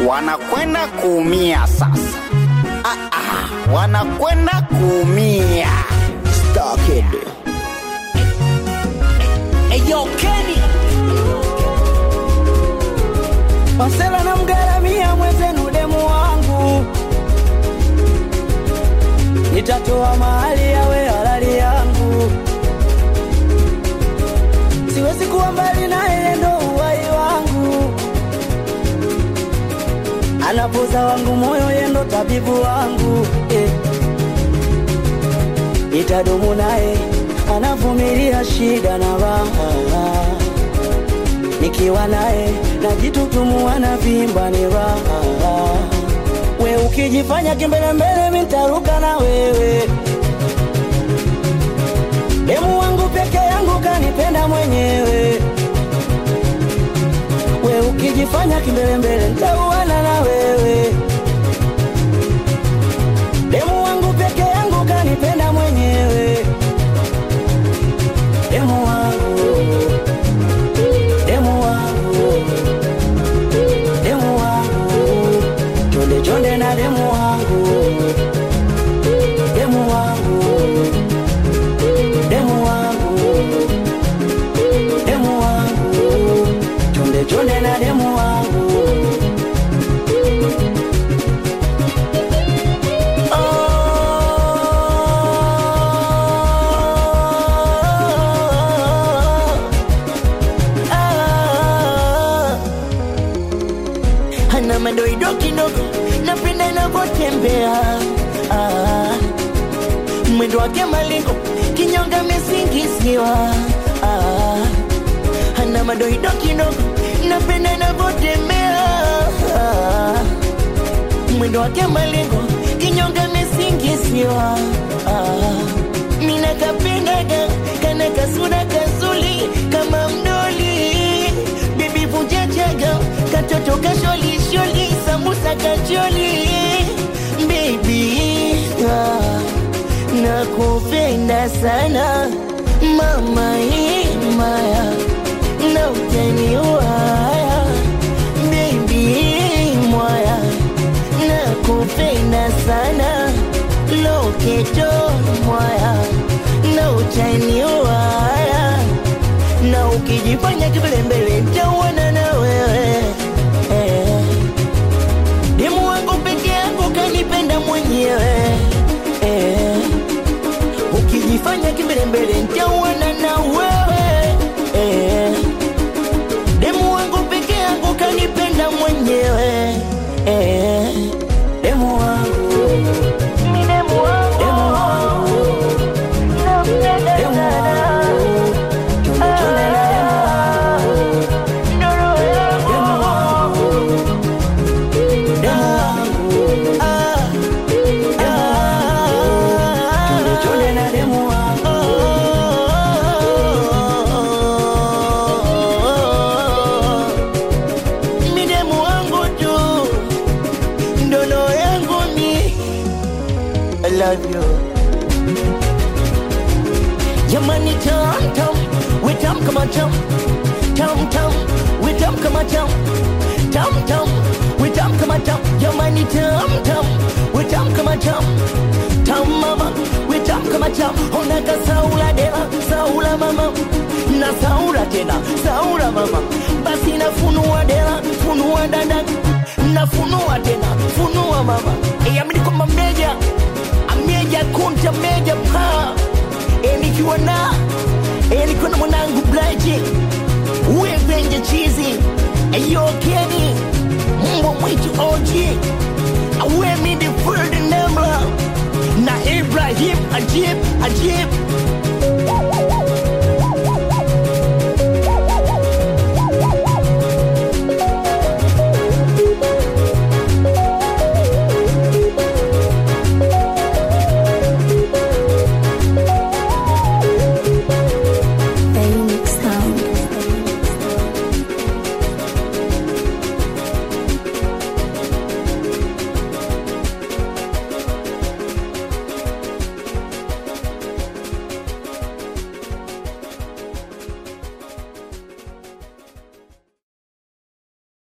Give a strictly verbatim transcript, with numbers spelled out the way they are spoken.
wanakwenda kuumia sasa. Ah ah, wanakwenda kuumia. Star Kid. Eyo Kenny Masela na mgaramia mwezenu demu wangu, nitatoa mahali yawe halali yangu. Siwezi kuwa mbali na yeye, ndo uhai wangu. Anapoza wangu moyo, yeye ndo tabibu wangu, eh. Nitadumu naye, anavumilia shida na raha. Nikiwa naye najitutumu, anavimba ni raha. We ukijifanya kimbele mbele, mimi nitaruka na wewe. Demu wangu peke yangu, kanipenda mwenyewe. We ukijifanya kimbele mbele, nitauana na wewe. Demu wangu peke yangu, kanipenda mwenyewe. Demu wangu, demu wangu, demu wangu, chonde chonde na demu wangu. Demu wangu, demu wangu, demu wangu, chonde chonde na demu wangu. Hana madoido kidogo, napenda inavyotembea. Ah, mwendo wake malingo, kinyonga mesingisiwa. Ah, hana madoido kidogo, napenda inavyotembea. Ah, mwendo wake malingo, kinyonga mesingisiwa. Ah, mina kapendaga, kana kasura kazuli, kama mdoli. Bibi vunja chaga, katoto kasholi sholi, sambusa kacholi. Baby, ah, nakupenda sana mama imaya, na utaniwaya. Baby mwaya, nakupenda sana loketo mwaya, na utaniwaya. Na ukijifanya kibele mbele, nitauana na wewe, eh. Demu wangu peke yangu, kanipenda mwenyewe, eh. Ukijifanya kibele mbele, nitauana na wewe, eh. Demu wangu peke yangu, kanipenda mwenyewe, eh. Demu wangu, mimi demu wangu, demu wangu, napenda sana. Love you. Jamani tam tam, we tam kama tam. Tam tam, we tam kama tam. Tam tam, we tam kama tam. Jamani tam tam, we tam kama tam. Tam mama, we tam kama tam. Ona ka saula dela, saula mama. Na saula tena, saula mama. Basi na funua dela, funua dada. Na funua tena, funua mama. Eya